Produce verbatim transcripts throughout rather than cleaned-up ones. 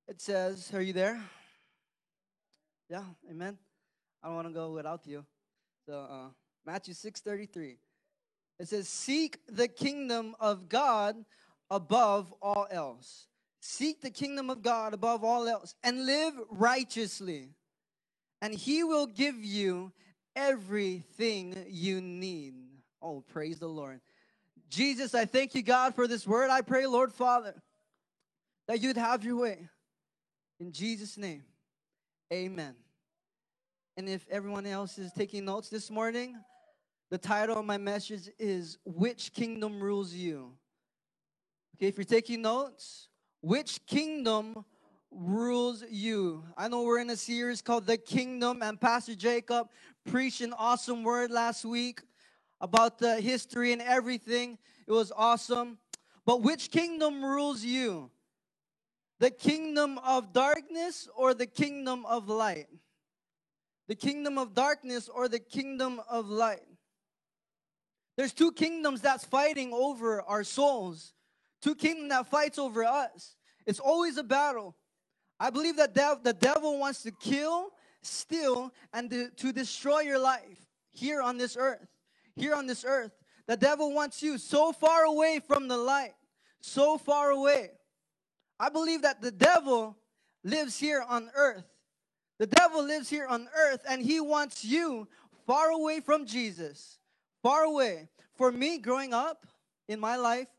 It says, are you there? Yeah, amen. I don't want to go without you. So, uh, Matthew six thirty-three. It says, seek the kingdom of God above all else. Seek the kingdom of God above all else and live righteously, and He will give you everything you need. Oh, praise the Lord. Jesus, I thank you, God, for this word. I pray, Lord Father, that you'd have your way. In Jesus' name, amen. And if everyone else is taking notes this morning, the title of my message is Which Kingdom Rules You? Okay, if you're taking notes, which kingdom rules you? I know we're in a series called The Kingdom, and Pastor Jacob preached an awesome word last week about the history and everything. It was awesome. But which kingdom rules you? The kingdom of darkness or the kingdom of light? The kingdom of darkness or the kingdom of light? There's two kingdoms that's fighting over our souls. Two kingdoms that fights over us. It's always a battle. I believe that dev- the devil wants to kill, steal, and to, to destroy your life here on this earth. Here on this earth. The devil wants you so far away from the light. So far away. I believe that the devil lives here on earth. The devil lives here on earth, and he wants you far away from Jesus. Far away. For me, growing up in my life,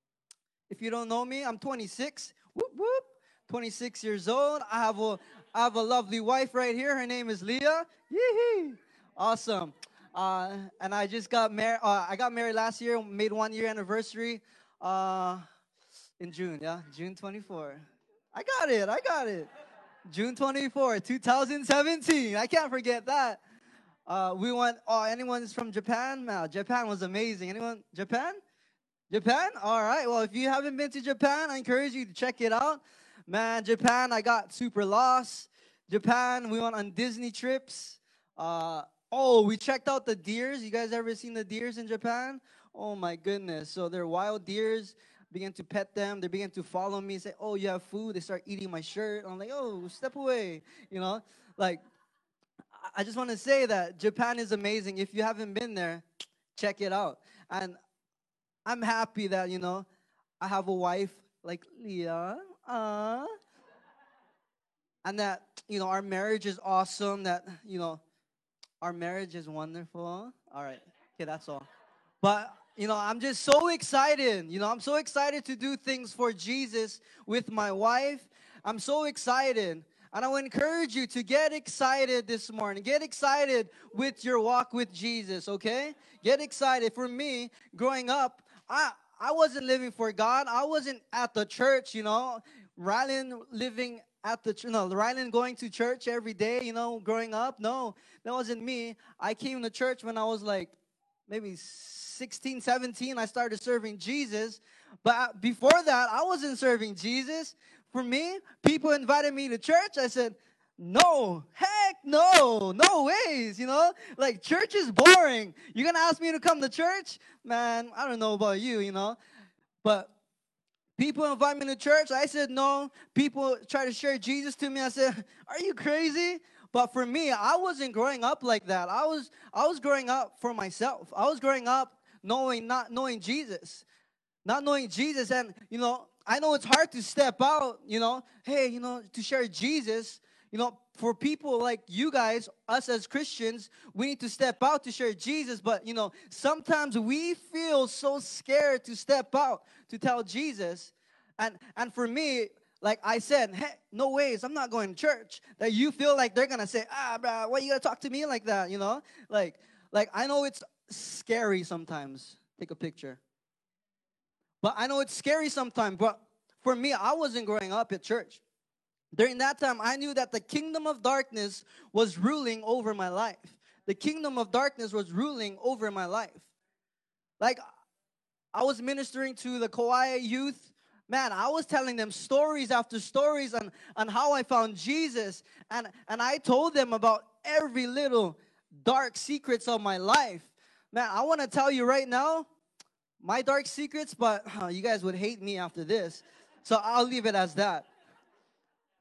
if you don't know me, I'm twenty-six. Whoop, whoop. twenty-six years old. I have a, I have a lovely wife right here. Her name is Leah. Yee-hee. Awesome. Uh, and I just got married. Uh, I got married last year. Made one year anniversary uh, in June. Yeah, June twenty-fourth. I got it. I got it. June twenty-fourth, twenty seventeen. I can't forget that. Uh, we went. Oh, anyone's from Japan? No, Japan was amazing. Anyone? Japan? Japan? All right. Well, if you haven't been to Japan, I encourage you to check it out. Man, Japan, I got super lost. Japan, we went on Disney trips. Uh, oh, we checked out the deers. You guys ever seen the deers in Japan? Oh, my goodness. So they're wild deers. Began to pet them. They began to follow me, say, oh, you have food. They start eating my shirt. I'm like, oh, step away. You know, like, I I just want to say that Japan is amazing. If you haven't been there, check it out. And I'm happy that, you know, I have a wife like Leah. Uh, and that, you know, our marriage is awesome. That, you know, our marriage is wonderful. All right. Okay, that's all. But, you know, I'm just so excited. You know, I'm so excited to do things for Jesus with my wife. I'm so excited. And I want to encourage you to get excited this morning. Get excited with your walk with Jesus, okay? Get excited. For me, growing up, I I wasn't living for God. I wasn't at the church, you know. Rylan living at the, ch- no, Rylan going to church every day, you know, growing up. No, that wasn't me. I came to church when I was like maybe sixteen, seventeen. I started serving Jesus. But uh, before that, I wasn't serving Jesus. For me, people invited me to church. I said, no, heck no, no ways, you know? Like, church is boring. You're going to ask me to come to church? Man, I don't know about you, you know? But people invite me to church. I said no. People try to share Jesus to me. I said, are you crazy? But for me, I wasn't growing up like that. I was I was growing up for myself. I was growing up knowing not knowing Jesus. Not knowing Jesus. And, you know, I know it's hard to step out, you know, hey, you know, to share Jesus. You know, for people like you guys, us as Christians, we need to step out to share Jesus. But, you know, sometimes we feel so scared to step out to tell Jesus. And and for me, like I said, hey, no ways, I'm not going to church. That you feel like they're going to say, ah, bro, why you got to talk to me like that, you know? Like, like I know it's scary sometimes. Take a picture. But I know it's scary sometimes. But for me, I wasn't growing up at church. During that time, I knew that the kingdom of darkness was ruling over my life. The kingdom of darkness was ruling over my life. Like, I was ministering to the Kauai youth. Man, I was telling them stories after stories on, on how I found Jesus. And, and I told them about every little dark secrets of my life. Man, I want to tell you right now, my dark secrets, but uh, you guys would hate me after this. So I'll leave it as that.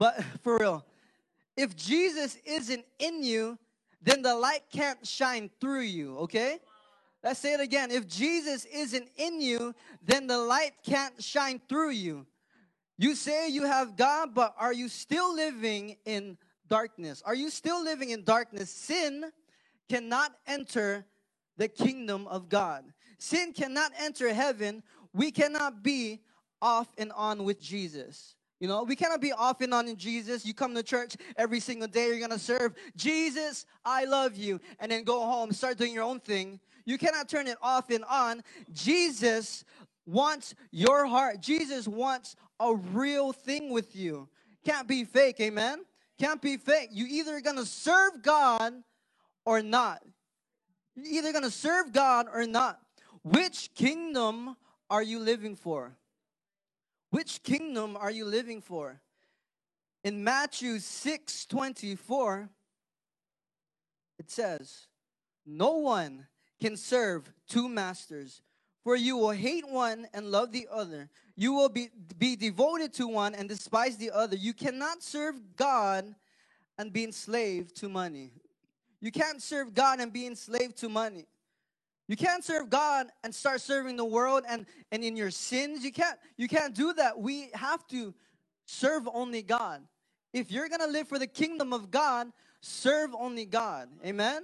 But for real, if Jesus isn't in you, then the light can't shine through you, okay? Let's say it again. If Jesus isn't in you, then the light can't shine through you. You say you have God, but are you still living in darkness? Are you still living in darkness? Sin cannot enter the kingdom of God. Sin cannot enter heaven. We cannot be off and on with Jesus. You know, we cannot be off and on in Jesus. You come to church every single day, you're going to serve Jesus, I love you, and then go home, start doing your own thing. You cannot turn it off and on. Jesus wants your heart. Jesus wants a real thing with you. Can't be fake, amen? Can't be fake. You either going to serve God or not. You're either going to serve God or not. Which kingdom are you living for? Which kingdom are you living for? In Matthew six twenty-four, it says, no one can serve two masters, for you will hate one and love the other. You will be, be devoted to one and despise the other. You cannot serve God and be enslaved to money. You can't serve God and be enslaved to money. You can't serve God and start serving the world and, and in your sins. You can't, you can't do that. We have to serve only God. If you're going to live for the kingdom of God, serve only God. Amen?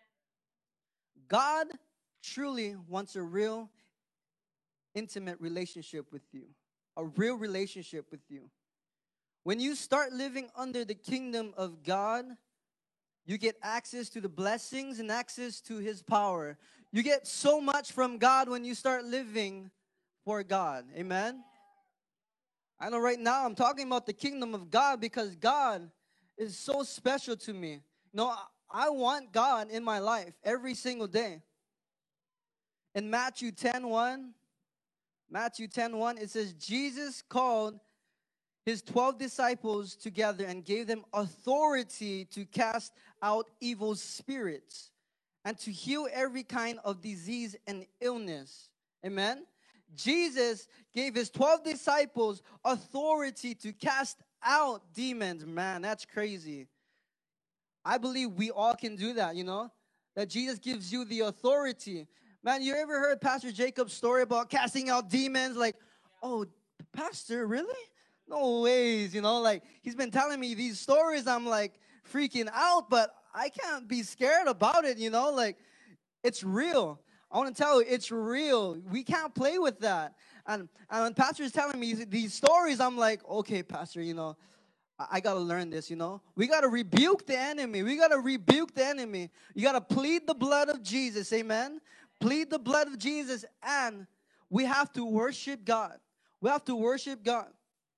God truly wants a real, intimate relationship with you. A real relationship with you. When you start living under the kingdom of God, you get access to the blessings and access to His power. You get so much from God when you start living for God. Amen? I know right now I'm talking about the kingdom of God because God is so special to me. No, I want God in my life every single day. In Matthew ten one, Matthew ten one, it says, Jesus called His twelve disciples together and gave them authority to cast out evil spirits and to heal every kind of disease and illness. Amen? Jesus gave His twelve disciples authority to cast out demons. Man, that's crazy. I believe we all can do that, you know? That Jesus gives you the authority. Man, you ever heard Pastor Jacob's story about casting out demons? Like, oh, Pastor, really? No ways, you know? Like, he's been telling me these stories. I'm like freaking out, but I can't be scared about it, you know? Like, it's real. I want to tell you, it's real. We can't play with that. And, and when Pastor is telling me these stories, I'm like, okay, Pastor, you know, I, I got to learn this, you know. We got to rebuke the enemy. We got to rebuke the enemy. You got to plead the blood of Jesus, amen? Plead the blood of Jesus, and we have to worship God. We have to worship God.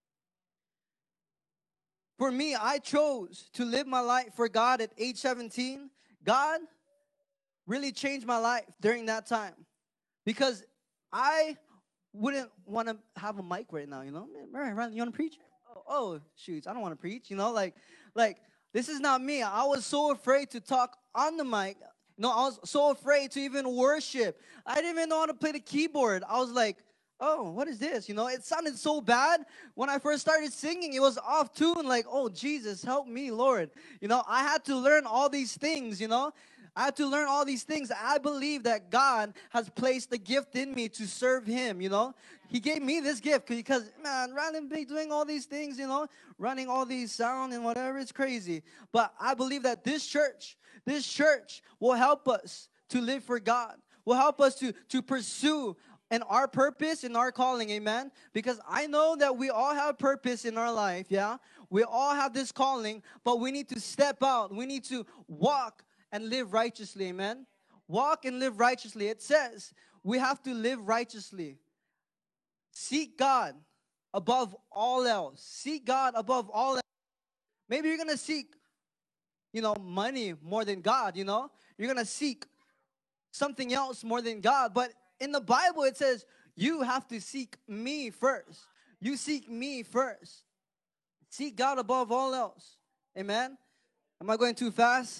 For me, I chose to live my life for God at age seventeen. God really changed my life during that time because I wouldn't want to have a mic right now, you know? Ryan, you want to preach? Oh, oh, shoot, I don't want to preach, you know? Like, like this is not me. I was so afraid to talk on the mic. No, I was so afraid to even worship. I didn't even know how to play the keyboard. I was like, oh, what is this? You know, it sounded so bad. When I first started singing, it was off tune. Like, oh, Jesus, help me, Lord. You know, I had to learn all these things, you know. I had to learn all these things. I believe that God has placed the gift in me to serve Him, you know. He gave me this gift because, man, rather than be doing all these things, you know, running all these sound and whatever, it's crazy. But I believe that this church, this church will help us to live for God, will help us to, to pursue and our purpose and our calling, amen? Because I know that we all have purpose in our life, yeah? We all have this calling, but we need to step out. We need to walk and live righteously, amen? Walk and live righteously. It says we have to live righteously. Seek God above all else. Seek God above all else. Maybe you're going to seek, you know, money more than God, you know? You're going to seek something else more than God, but in the Bible, it says, you have to seek me first. You seek me first. Seek God above all else. Amen? Am I going too fast?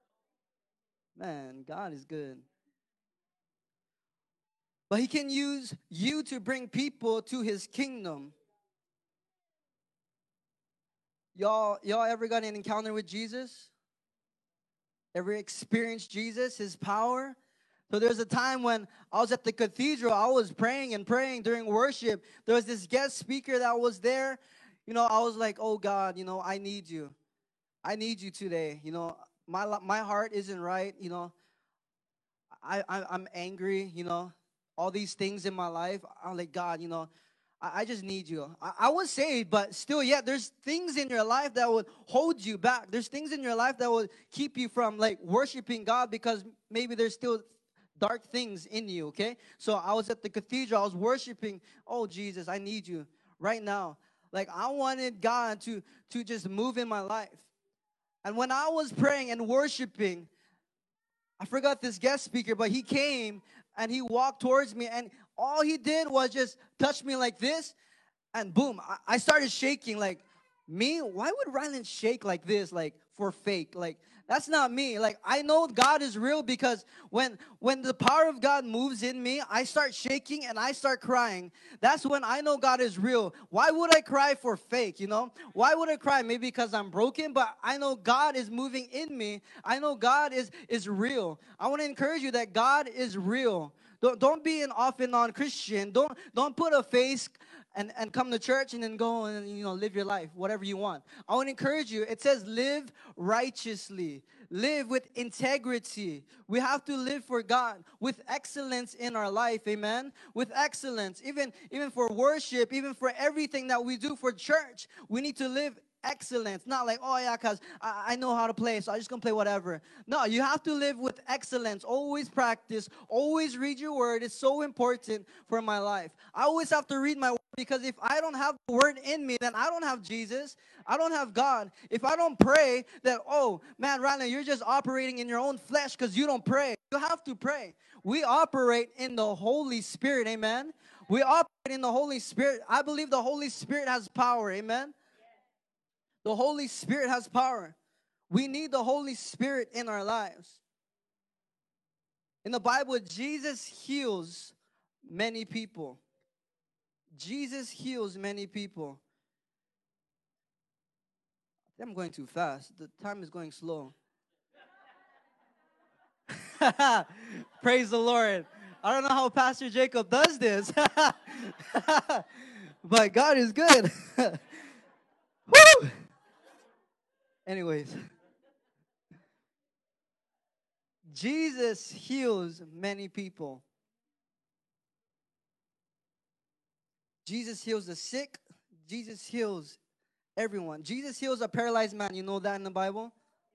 Man, God is good. But He can use you to bring people to His kingdom. Y'all, y'all ever got an encounter with Jesus? Ever experienced Jesus, his power? So there's a time when I was at the cathedral, I was praying and praying during worship. There was this guest speaker that was there. You know, I was like, oh God, you know, I need you. I need you today. You know, my my heart isn't right. You know, I, I I'm angry. You know, all these things in my life. I'm like, God, you know, I, I just need you. I, I was saved, but still, yeah, there's things in your life that would hold you back. There's things in your life that will keep you from like worshiping God because maybe there's still dark things in you, okay? So I was at the cathedral, I was worshiping. Oh, Jesus, I need you right now. Like, I wanted God to, to just move in my life. And when I was praying and worshiping, I forgot this guest speaker, but he came and he walked towards me, and all he did was just touch me like this, and boom, I, I started shaking. Like, me? Why would Rylan shake like this, like for fake? Like, that's not me. Like, I know God is real because when when the power of God moves in me, I start shaking and I start crying. That's when I know God is real. Why would I cry for fake, you know? Why would I cry? Maybe because I'm broken, but I know God is moving in me. I know God is is real. I want to encourage you that God is real. Don't, don't be an off and on Christian. Don't don't put a face and, and come to church and then go and, you know, live your life, whatever you want. I want to encourage you. It says live righteously. Live with integrity. We have to live for God with excellence in our life, amen? With excellence. Even, even for worship, even for everything that we do for church, we need to live excellence. Not like, oh yeah, because I, I know how to play, so I'm just going to play whatever. No, you have to live with excellence. Always practice. Always read your word. It's so important for my life. I always have to read my word because if I don't have the word in me, then I don't have Jesus. I don't have God. If I don't pray, that, oh, man, Ryan, you're just operating in your own flesh because you don't pray. You have to pray. We operate in the Holy Spirit, amen? We operate in the Holy Spirit. I believe the Holy Spirit has power, amen? The Holy Spirit has power. We need the Holy Spirit in our lives. In the Bible, Jesus heals many people. Jesus heals many people. I think I'm going too fast. The time is going slow. Praise the Lord. I don't know how Pastor Jacob does this. But God is good. Woo! Anyways. Jesus heals many people. Jesus heals the sick. Jesus heals everyone. Jesus heals a paralyzed man. You know that in the Bible?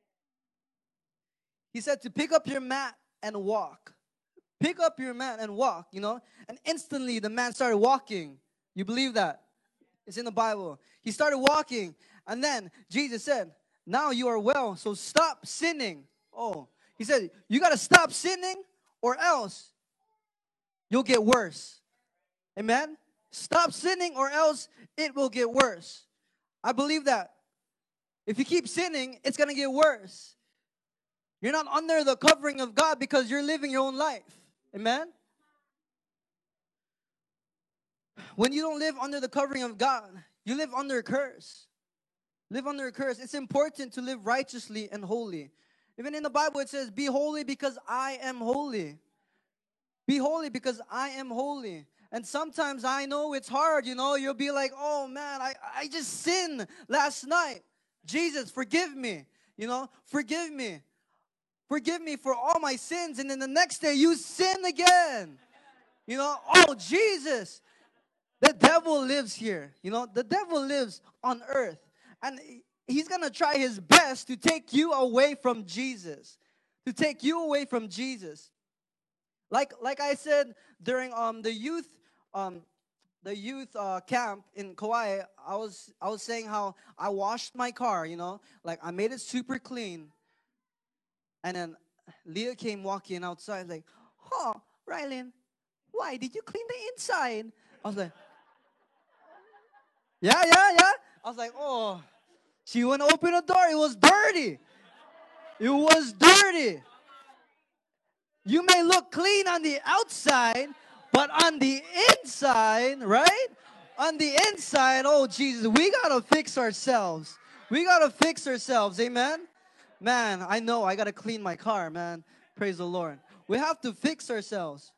He said to pick up your mat and walk. Pick up your mat and walk, you know. And instantly the man started walking. You believe that? It's in the Bible. He started walking. And then Jesus said, now you are well, so stop sinning. Oh, he said, you got to stop sinning or else you'll get worse. Amen? Stop sinning or else it will get worse. I believe that. If you keep sinning, it's going to get worse. You're not under the covering of God because you're living your own life. Amen? When you don't live under the covering of God, you live under a curse. Live under a curse. It's important to live righteously and holy. Even in the Bible it says, be holy because I am holy. Be holy because I am holy. And sometimes I know it's hard, you know. You'll be like, oh man, I, I just sinned last night. Jesus, forgive me. You know, forgive me. Forgive me for all my sins. And then the next day you sin again. You know, oh Jesus. The devil lives here. You know, the devil lives on earth. And he's going to try his best to take you away from Jesus. To take you away from Jesus. Like like I said during um the youth um the youth uh, camp in Kauai, I was I was saying how I washed my car, you know, like I made it super clean. And then Leah came walking outside like, "Oh, Rylan, why did you clean the inside?" I was like, "Yeah, yeah, yeah." I was like, "Oh." She went to open the door. It was dirty. It was dirty. You may look clean on the outside, but on the inside, right? On the inside, oh Jesus, we got to fix ourselves. We got to fix ourselves. Amen. Man, I know I got to clean my car, man. Praise the Lord. We have to fix ourselves.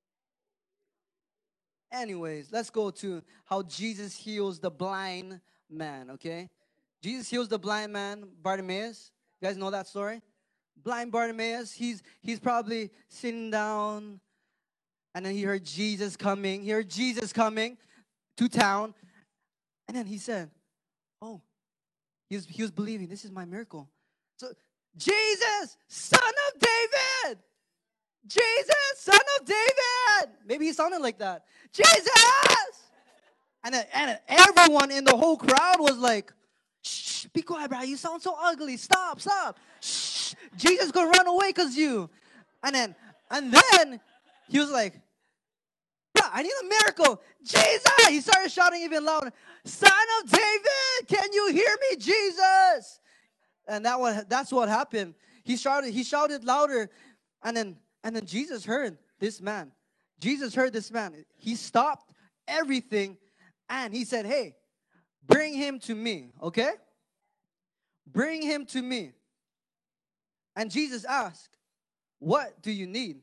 Anyways, let's go to how Jesus heals the blind man, okay? Jesus heals the blind man, Bartimaeus. You guys know that story? Blind Bartimaeus, he's he's probably sitting down, and then he heard Jesus coming. He heard Jesus coming to town, and then he said, "Oh, he was, he was believing, this is my miracle." So, Jesus, son of David! Jesus, son of David! Maybe he sounded like that. Jesus! And then, and then everyone in the whole crowd was like, "Shh, be quiet, bro. You sound so ugly. Stop, stop. Shh, Jesus gonna run away because you." And then, and then he was like, "Bro, I need a miracle. Jesus!" He started shouting even louder. "Son of David, can you hear me, Jesus?" And that what that's what happened. He shouted, he shouted louder, and then and then Jesus heard this man. Jesus heard this man. He stopped everything and he said, "Hey, bring him to me," okay? Bring him to me. And Jesus asked, "What do you need?"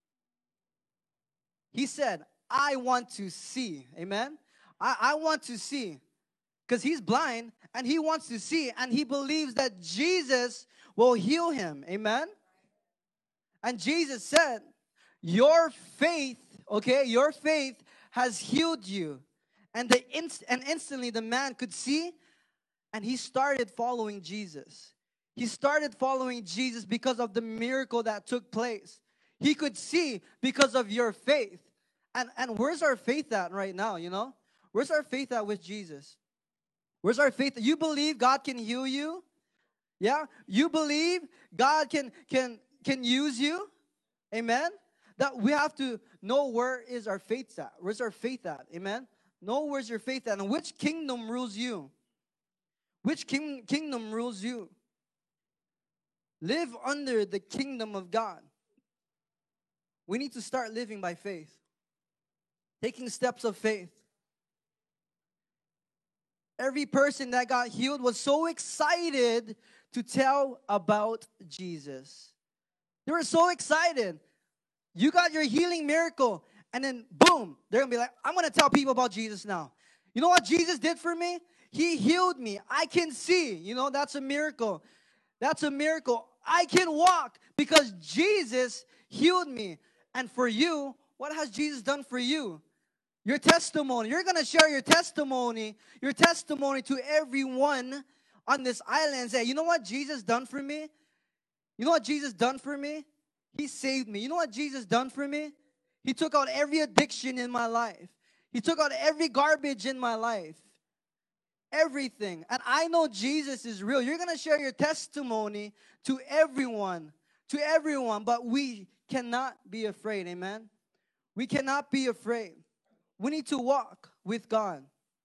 He said, "I want to see." Amen? I, I want to see. Because he's blind and he wants to see. And he believes that Jesus will heal him. Amen? And Jesus said, "Your faith, okay, your faith has healed you." And, the inst- and instantly the man could see, and he started following Jesus. He started following Jesus because of the miracle that took place. He could see because of your faith. And, and where's our faith at right now, you know? Where's our faith at with Jesus? Where's our faith? You believe God can heal you? Yeah? You believe God can can can use you? Amen? That we have to know where is our faith at. Where's our faith at? Amen? Know where's your faith at and which kingdom rules you. Which king, kingdom rules you? Live under the kingdom of God. We need to start living by faith. Taking steps of faith. Every person that got healed was so excited to tell about Jesus. They were so excited. You got your healing miracle. And then, boom, they're going to be like, "I'm going to tell people about Jesus now." You know what Jesus did for me? He healed me. I can see. You know, that's a miracle. That's a miracle. I can walk because Jesus healed me. And for you, what has Jesus done for you? Your testimony. You're going to share your testimony, your testimony to everyone on this island and say, "You know what Jesus done for me? You know what Jesus done for me? He saved me. You know what Jesus done for me? He took out every addiction in my life. He took out every garbage in my life. Everything. And I know Jesus is real." You're going to share your testimony to everyone. To everyone. But we cannot be afraid. Amen? We cannot be afraid. We need to walk with God.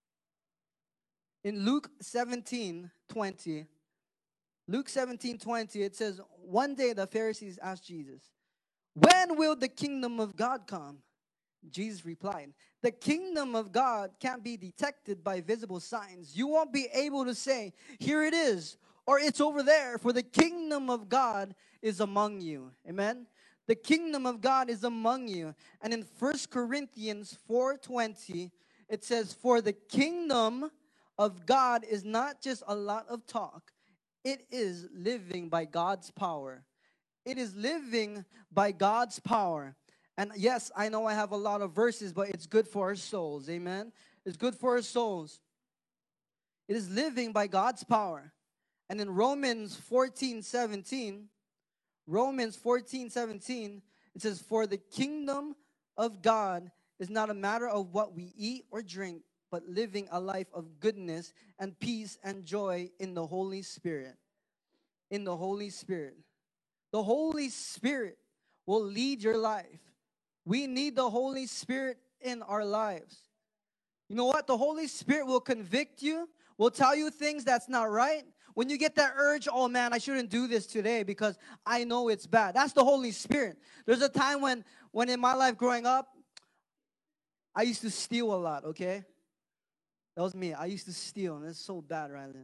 In Luke seventeen twenty, Luke seventeen twenty, it says, one day the Pharisees asked Jesus, "When will the kingdom of God come?" Jesus replied, "The kingdom of God can't be detected by visible signs. You won't be able to say, 'Here it is,' or 'It's over there,' for the kingdom of God is among you." Amen? The kingdom of God is among you. And in First Corinthians four twenty, it says, "For the kingdom of God is not just a lot of talk. It is living by God's power." It is living by God's power. And yes, I know I have a lot of verses, but it's good for our souls. Amen? It's good for our souls. It is living by God's power. And in Romans fourteen seventeen, Romans fourteen seventeen, it says, "For the kingdom of God is not a matter of what we eat or drink, but living a life of goodness and peace and joy in the Holy Spirit." In the Holy Spirit. The Holy Spirit will lead your life. We need the Holy Spirit in our lives. You know what? The Holy Spirit will convict you, will tell you things that's not right. When you get that urge, "Oh man, I shouldn't do this today because I know it's bad." That's the Holy Spirit. There's a time when, when in my life growing up, I used to steal a lot, okay? That was me. I used to steal, and it's so bad right then.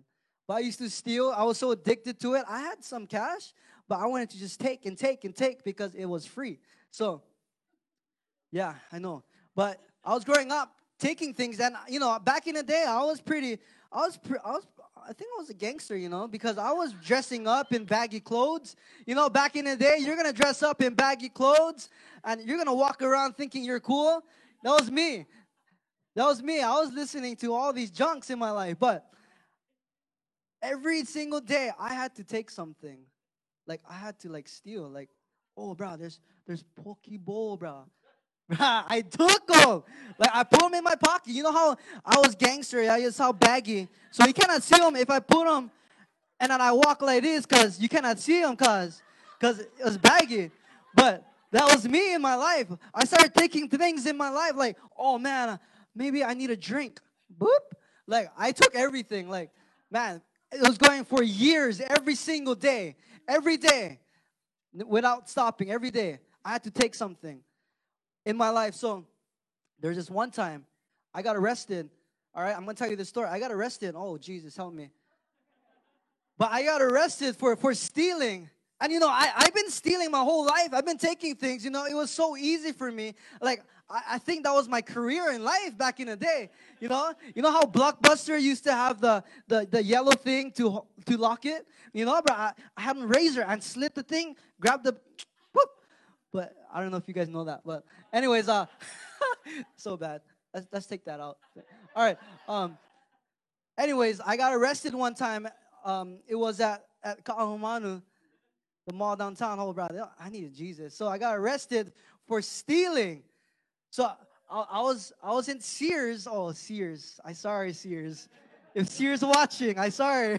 But I used to steal. I was so addicted to it. I had some cash, but I wanted to just take and take and take because it was free. So, yeah, I know. But I was growing up taking things, and you know, back in the day, I was pretty. I was. Pre- I was. I think I was a gangster, you know, because I was dressing up in baggy clothes. You know, back in the day, you're gonna dress up in baggy clothes, and you're gonna walk around thinking you're cool. That was me. That was me. I was listening to all these junks in my life, but every single day I had to take something. Like I had to like steal. Like, oh, bro, there's there's poke bowl, bro. I took them. Like I put them in my pocket. You know how I was gangster. I just how baggy. So you cannot see them if I put them, and then I walk like this, cause you cannot see them, cause cause it was baggy. But that was me in my life. I started taking things in my life. Like, oh man, maybe I need a drink. Boop. Like I took everything. Like, man, it was going for years, every single day, every day, without stopping. Every day, I had to take something in my life. So there's this one time I got arrested. All right, I'm gonna tell you this story. I got arrested. Oh, Jesus, help me. But I got arrested for, for stealing. And you know, I, I've been stealing my whole life. I've been taking things. You know, it was so easy for me. Like, I, I think that was my career in life back in the day. You know, you know how Blockbuster used to have the, the, the yellow thing to to lock it? You know, but I, I had a razor and slit the thing, grabbed the, whoop. But I don't know if you guys know that. But anyways, uh, so bad. Let's, let's take that out. All right. Um. Anyways, I got arrested one time. Um, it was at at Ka'ahumanu, the mall downtown. Oh, brother, I needed Jesus. So I got arrested for stealing. So I, I was I was in Sears. Oh, Sears. I sorry, Sears. If Sears watching, I sorry.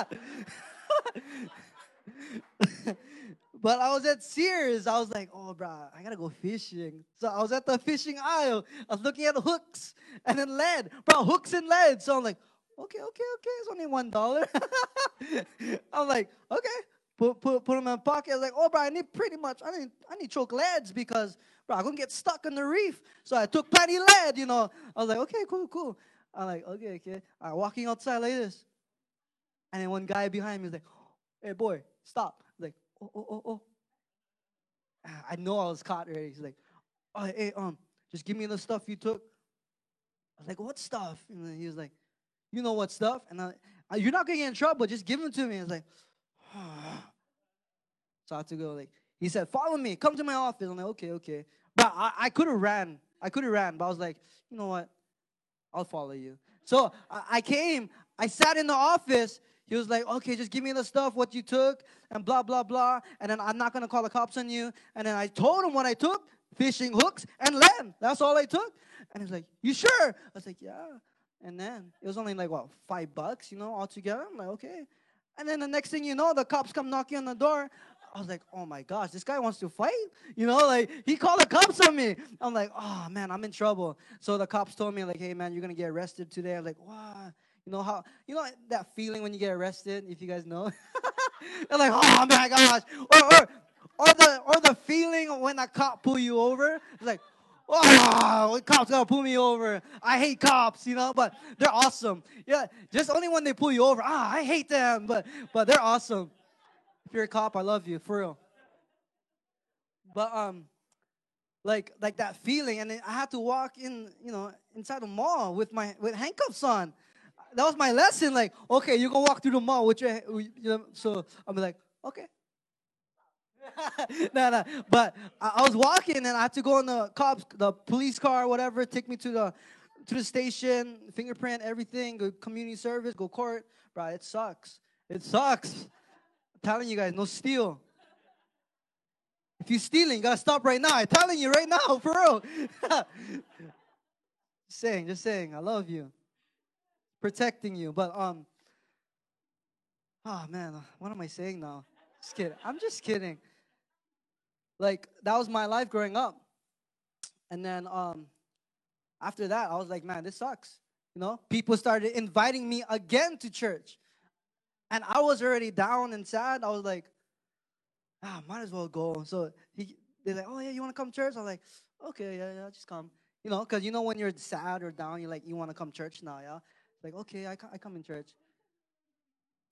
But I was at Sears. I was like, oh, bro, I gotta go fishing. So I was at the fishing aisle. I was looking at hooks and then lead. Bro, hooks and lead. So I'm like, okay, okay, okay. It's only one dollar. I'm like, okay. Put put put them in my pocket. I was like, oh, bro, I need pretty much. I need I need choke leads because, bro, I'm gonna get stuck in the reef. So I took plenty lead. You know. I was like, okay, cool, cool. I'm like, okay, okay. I'm walking outside like this, and then one guy behind me was like, hey, boy, stop. I was like, oh, oh, oh, oh. Ah, I know I was caught already. He's like, oh, hey, um, just give me the stuff you took. I was like, what stuff? And then he was like, you know what stuff? And I, I, you're not gonna get in trouble. Just give them to me. I was like, so I had to go. Like he said, follow me. Come to my office. I'm like, okay, okay. But I, I could have ran. I could have ran. But I was like, you know what? I'll follow you. So I, I came. I sat in the office. He was like, okay, just give me the stuff, what you took, and blah, blah, blah. And then I'm not going to call the cops on you. And then I told him what I took, fishing hooks and land. That's all I took. And he's like, you sure? I was like, yeah. And then it was only like, what, five bucks, you know, altogether? I'm like, okay. And then the next thing you know, the cops come knocking on the door. I was like, oh my gosh, this guy wants to fight? You know, like he called the cops on me. I'm like, oh man, I'm in trouble. So the cops told me, like, hey man, you're gonna get arrested today. I was like, wow. You know how you know that feeling when you get arrested, if you guys know? They're like, oh my gosh. Or or or the or the feeling when a cop pull you over. It's like, oh, the cops gotta pull me over. I hate cops, you know, but they're awesome. Yeah, just only when they pull you over. Ah, I hate them, but but they're awesome. If you're a cop, I love you, for real. But um, like like that feeling, and then I had to walk in, you know, inside the mall with my with handcuffs on. That was my lesson. Like, okay, you can walk through the mall with your, you know. So I'm like, okay. No, no. But I, I was walking, and I had to go in the cops, the police car, whatever, take me to the to the station, fingerprint, everything, go community service, go court. Bro, it sucks. It sucks. I'm telling you guys, no steal. If you're stealing, you gotta stop right now. I'm telling you right now, for real. Just saying, just saying, I love you. Protecting you. But um, oh man, what am I saying now? Just kidding. I'm just kidding. Like that was my life growing up. And then um after that, I was like, man, this sucks. You know, people started inviting me again to church. And I was already down and sad. I was like, ah, might as well go. So he, they're like, oh yeah, you want to come to church? I was like, okay, yeah, yeah, just come. You know, because you know when you're sad or down, you're like, you want to come church now, yeah? Like, okay, I, I come in church.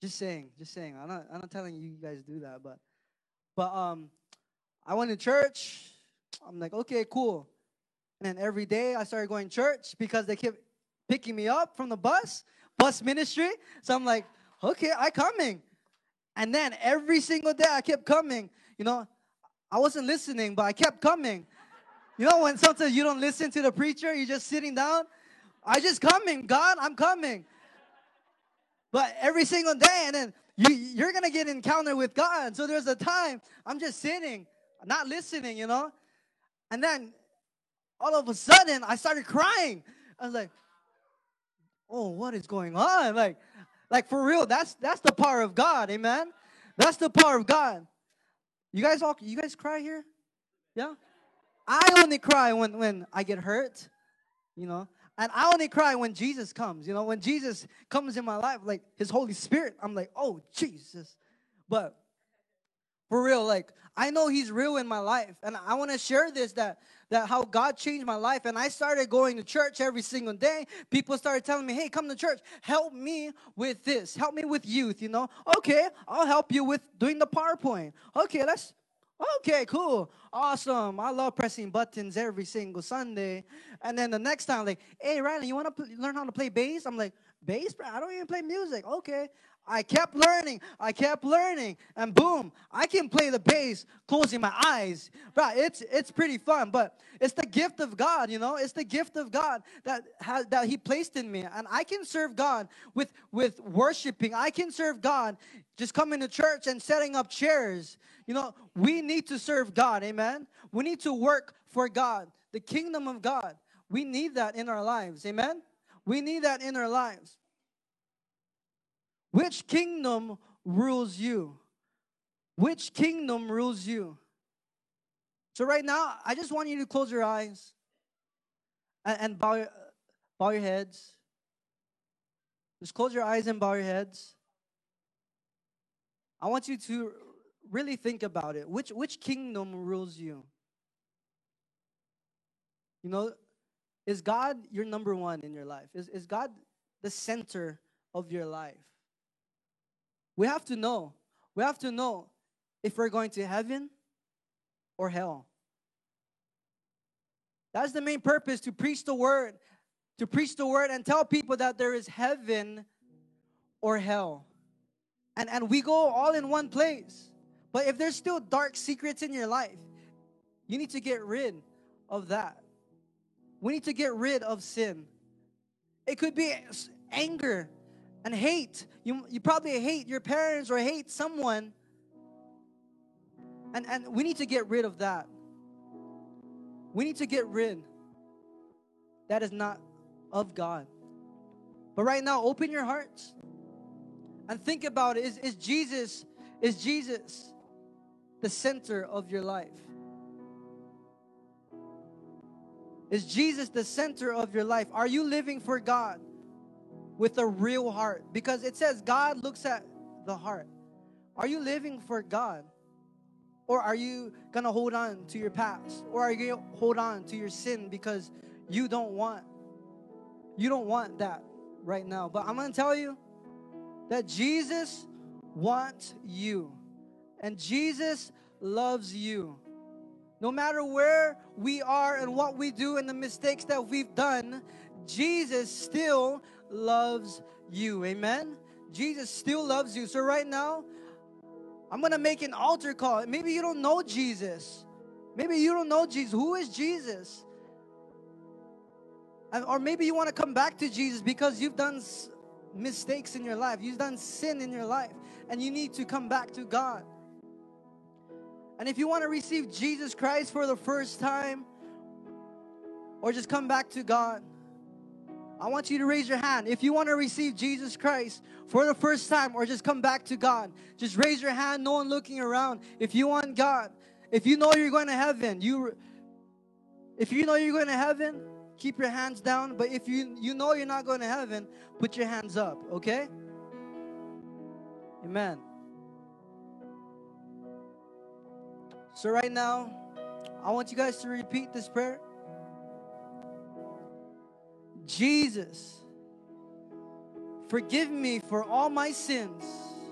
Just saying, just saying. I'm not I'm not telling you guys do that, but but um I went to church. I'm like, okay, cool. And then every day I started going to church because they kept picking me up from the bus, bus ministry. So I'm like, okay, I coming. And then every single day I kept coming. You know, I wasn't listening, but I kept coming. You know, when sometimes you don't listen to the preacher, you're just sitting down. I just coming, God, I'm coming. But every single day, and then you you're gonna get encounter with God. So there's a time I'm just sitting, not listening, you know. And then all of a sudden I started crying. I was like, oh, what is going on? Like, like for real, that's that's the power of God, amen. That's the power of God. You guys all you guys cry here? Yeah? I only cry when when I get hurt, you know. And I only cry when Jesus comes, you know. When Jesus comes in my life, like his Holy Spirit, I'm like, oh Jesus. But for real, like I know he's real in my life. And I want to share this that that how God changed my life. And I started going to church every single day. People started telling me, hey, come to church. Help me with this. Help me with youth, you know. Okay, I'll help you with doing the PowerPoint. Okay, that's okay, cool. Awesome. I love pressing buttons every single Sunday. And then the next time, like, hey, Riley, you want to pl- learn how to play bass? I'm like, bass? I don't even play music. Okay. I kept learning. I kept learning. And boom, I can play the bass closing my eyes. Right, it's it's pretty fun, but it's the gift of God, you know? It's the gift of God that has, that he placed in me. And I can serve God with with worshiping. I can serve God just coming to church and setting up chairs. You know, we need to serve God, amen? We need to work for God, the kingdom of God. We need that in our lives, amen? We need that in our lives. Which kingdom rules you? Which kingdom rules you? So right now, I just want you to close your eyes and, and bow, your, bow your heads. Just close your eyes and bow your heads. I want you to really think about it. Which which kingdom rules you? You know, is God your number one in your life? Is, is God the center of your life? We have to know. We have to know if we're going to heaven or hell. That's the main purpose, to preach the word. To preach the word and tell people that there is heaven or hell. And, and we go all in one place. But if there's still dark secrets in your life, you need to get rid of that. We need to get rid of sin. It could be anger and hate. You, you probably hate your parents or hate someone. And, and we need to get rid of that. We need to get rid. That is not of God. But right now, open your hearts and think about it. Is, is Jesus, is Jesus the center of your life? Is Jesus the center of your life? Are you living for God with a real heart? Because it says God looks at the heart. Are you living for God? Or are you going to hold on to your past? Or are you going to hold on to your sin because you don't want, you don't want that right now? But I'm going to tell you that Jesus wants you. And Jesus loves you. No matter where we are and what we do and the mistakes that we've done, Jesus still loves you. Amen? Jesus still loves you. So right now, I'm going to make an altar call. Maybe you don't know Jesus. Maybe you don't know Jesus. Who is Jesus? And, or maybe you want to come back to Jesus because you've done s- mistakes in your life. You've done sin in your life. And you need to come back to God. And if you want to receive Jesus Christ for the first time, or just come back to God, I want you to raise your hand. If you want to receive Jesus Christ for the first time, or just come back to God, just raise your hand, no one looking around. If you want God, if you know you're going to heaven, you, if you know you're going to heaven, keep your hands down. But if you, you know you're not going to heaven, put your hands up, okay? Amen. So right now, I want you guys to repeat this prayer. Jesus, forgive me for all my sins.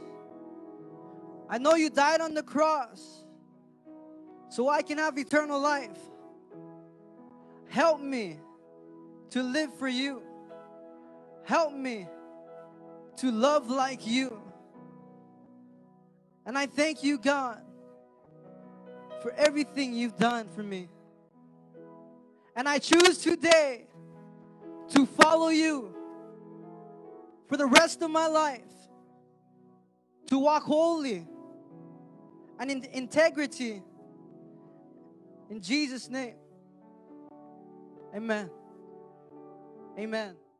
I know you died on the cross so I can have eternal life. Help me to live for you. Help me to love like you. And I thank you, God, for everything you've done for me. And I choose today to follow you for the rest of my life, to walk holy and in integrity. In Jesus' name, amen. Amen.